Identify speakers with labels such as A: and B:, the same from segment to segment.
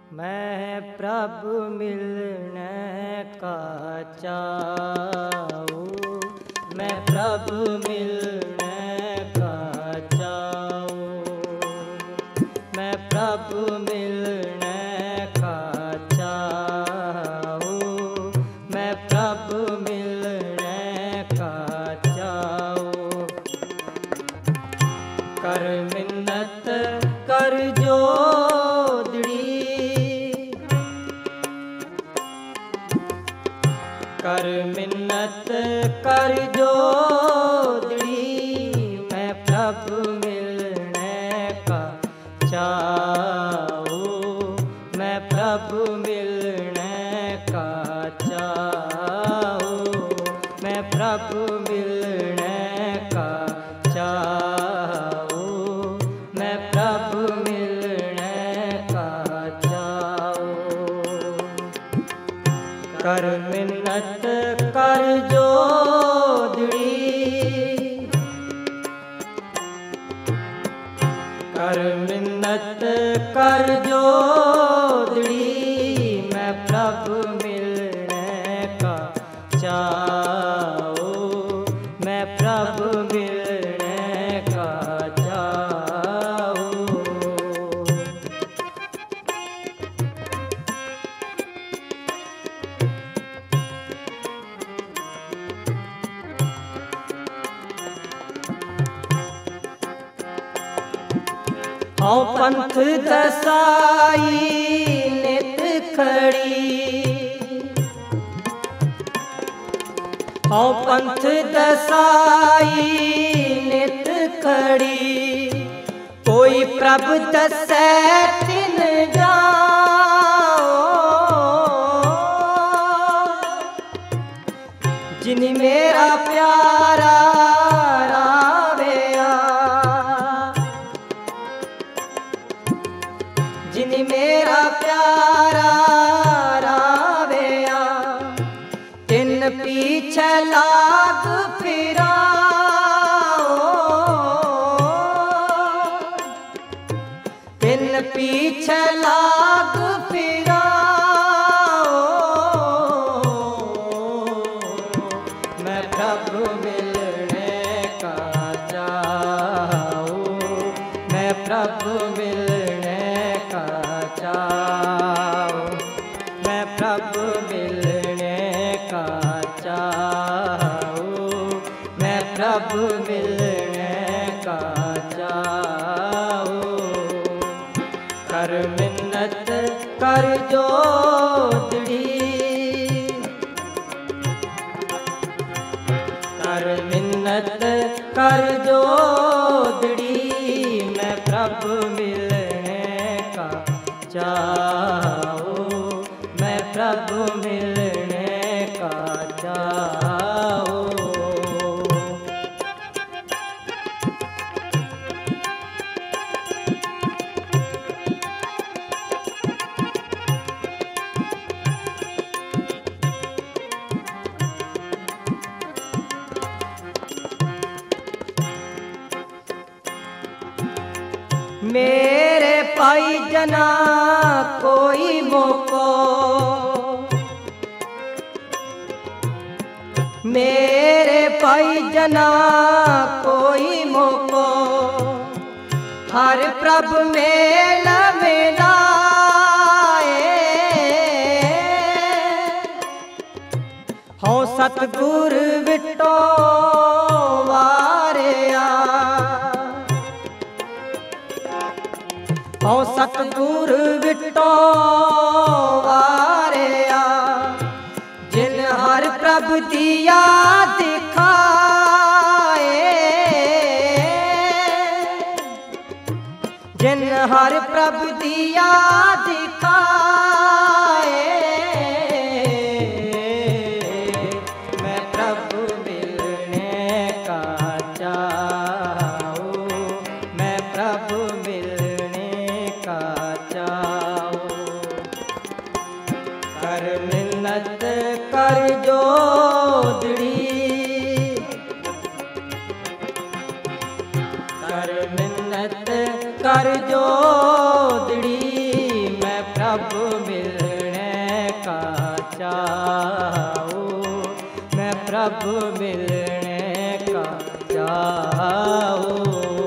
A: मैं प्रभु मिलने का चाहूँ, मैं प्रभु मिलने का चाहूँ, मैं प्रभु मिलने का चाहूँ, मैं प्रभु मिलने का चाहूँ। कर मिन्नत कर जोदड़ी, कर मिन्नत कर जोदड़ी, मैं प्रभु मिलने का चाहूँ, मैं प्रभु मिलने का चाहूँ, मैं प्रभु मिलने का चाहूँ, मैं प्रभु मिलने का चाहूँ। कर मिन्नत कर जोदड़ी, कर मिन्नत कर जोदड़ी, मैं प्रभु मिलने का चाहूँ, मैं प्रभु मिलने का चाहूँ। हाँ पंथ दसाई नित खड़ी, हाँ पंथ दसाई नित खड़ी, कोई प्रभु दसै तिन जाओ, जिन मेरा प्यारा जिन मेरा प्यारा रावेया, तिन पीछे लाग फिराओ, तिन पीछे लाग फिराओ। मैं प्रभु मिलने का चाहूँ, मैं प्रभु मिलने का चाहूँ, मैं प्रभु मिलने का चाहूँ, मैं प्रभु मिलने का चाहूँ। कर मिन्नत कर जोदड़ी, कर मिन्नत कर जोदड़ी, मैं प्रभु मिलने का चाहूँ, मैं प्रभु मिलने का चाहूँ। मेरे भाई जना कोई मोको, मेरे भाई जना कोई मोको, हर प्रभु मेल मिलाए, हो सतगुर विटो वारिया, हो सतगुर विटो वारिया, जिन हर प्रभु दिया दिखाए, जिन हर प्रभु दिया दिखाए। मैं प्रभु मिलने का चाहूँ, मैं प्रभु मिलने का चाहूँ। कर मिन्नत कर जोदड़ी, कर मिन्नत कर जोदड़ी, मैं प्रभु प्रभु मिलने का चाहूं।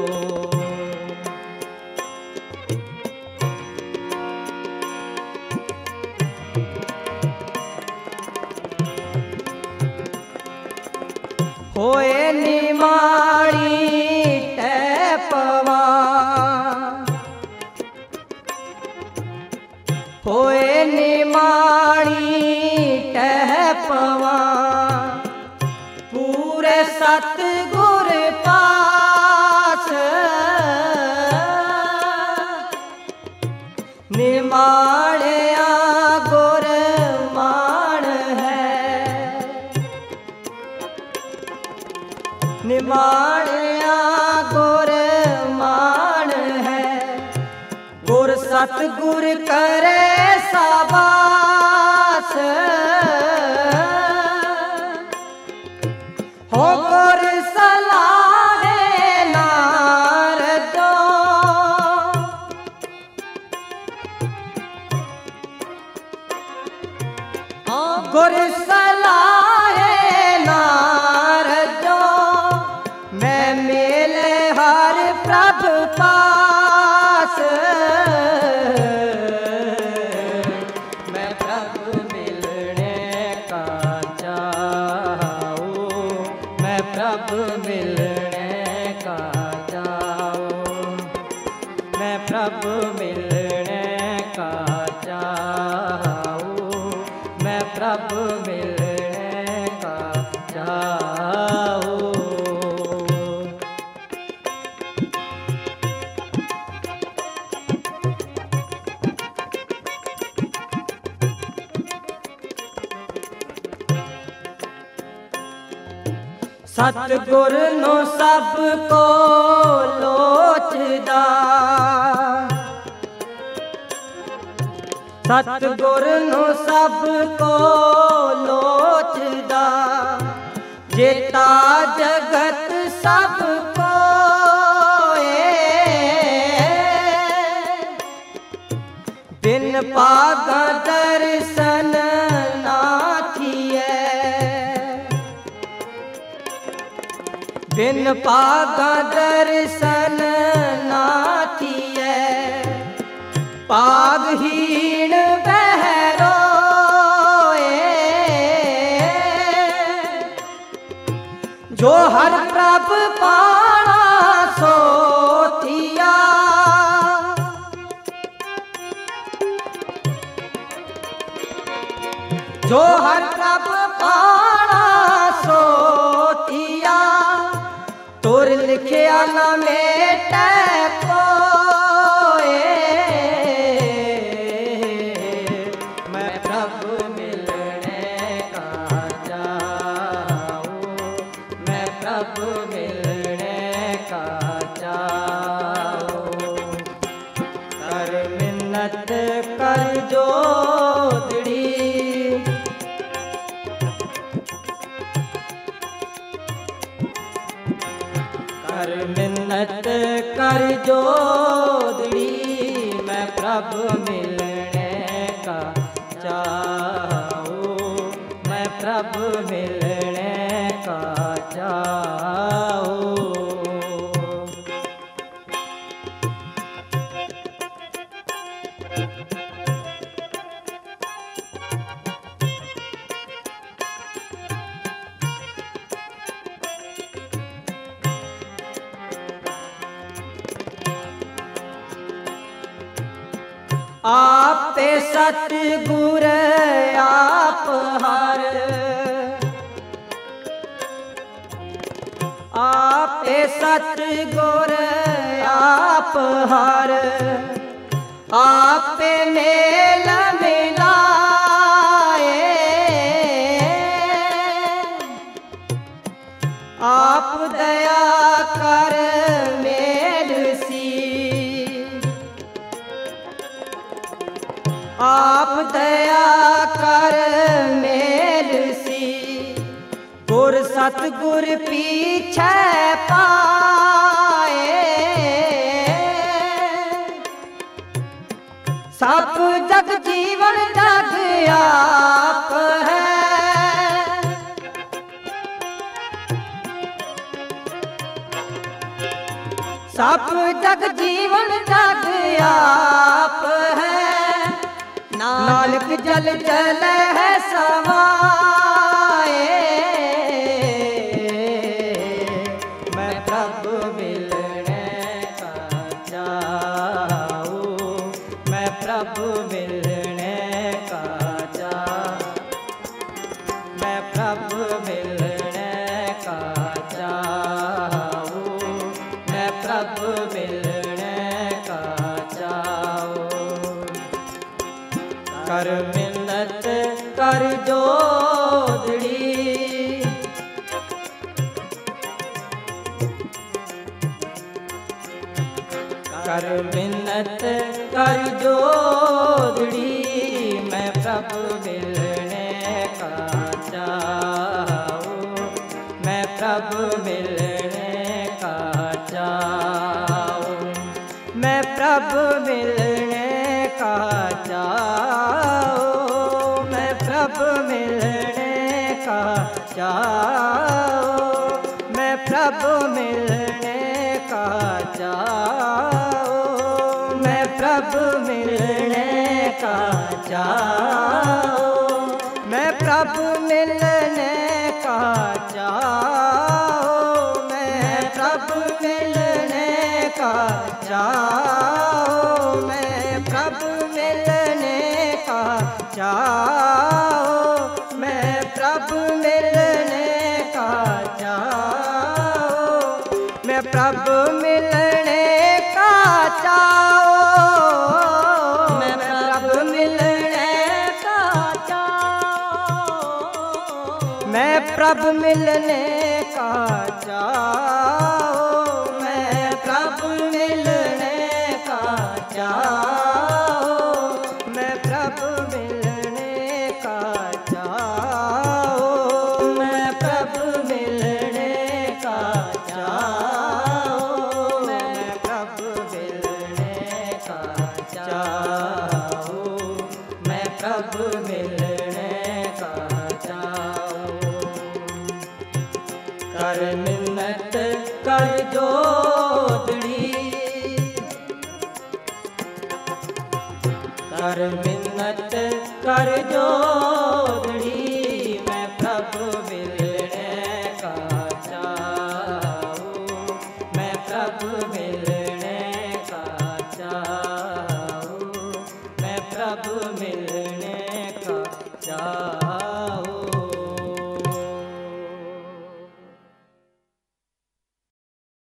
A: होए निमाड़ी टैपवा, होए निमाड़ी टैपवा, पूरे सतगुर पास निमाड़िया गुर मान है, निमाड़िया गुर मान है, गुर सतगुर करे साबास, हो गुर सलाहे नारदो, गुर सलाहे नारदो, मैं मिले हर प्रभु पास, मैं प्रभु मिलने का चाहूं, मैं प्रभु मिलने का चाहूं, मैं प्रभु मिलने का चाहूं, मैं प्रभु मिलने का चाहूं। सतगुर नो सब को लोचदा, सतगुर नो सब को लोचदा, जेता जगत सब को बिन पागा दर्शन ना थिए, बिन पागा दर्शन ना थिए, पागहीन बहरो जो हर प्रभ पाना सोतिया, जो हर प्रभ पाना सोतिया, तुर लिखिया न मेटे कोए, मैं प्रभु मिलने का चाहूं, मैं प्रभु मिलने का चाहूं। कर मिन्नत कर जोदड़ी, कर मिन्नत कर जोदड़ी, मैं प्रभु मिलने का चाहूं, मैं प्रभु मिलने का चाहूं। आप सतगुर आप हर, आप सतगुर आप हर, आप मेल मिलाए, आप दया कर मेल सी, आप दया कर मेल सी, गुर सतगुर पीछे पाए, सब जग जीवन जग आप है, सब जग जीवन जग आप है, नानक जल जल है समाए। मैं प्रभु मिलने का चाहूं, मैं प्रभु मिलने का चाहूं, मैं प्रभु मिलने का चाहूं, मैं प्रभु मिलने का चाहूं। कर मिन्नत कर जोदड़ी, कर मिन्नत कर जोदड़ी, मैं प्रभु मिलने का चाहूं, मैं प्रभु मिलने का चाहूं, मैं प्रभु मिलने का चाहूं, मैं प्रभु मिलने का चाहूं, मैं प्रभु मिलने का चाहूं, मैं प्रभु मिलने का चाहूं, मैं प्रभु मिलने का चाहूं, मैं प्रभु मिलने का चाहूं, मैं प्रभु मिलने का चाहूं, मैं प्रभु मिलने का चाहूं, मैं प्रभु मिलने का चाहूं, मैं प्रभु मिलने का चाहूं, मैं प्रभु मिलने का चाहूं, मैं प्रभु मिलने का चाहूं, मैं प्रभु मिलने का चाहूं, मैं प्रभु मिलने का चाहूं, मैं प्रभु मिलने का चाहूं, मैं प्रभु मिलने का चाहूं। कर मिन्नत कर जोदड़ी, कर मिन्नत कर जोदड़ी, मैं प्रभु मिलने का चाहूं, मैं प्रभु मिलने का चाहूं, मैं प्रभु मिलने का चाहूं।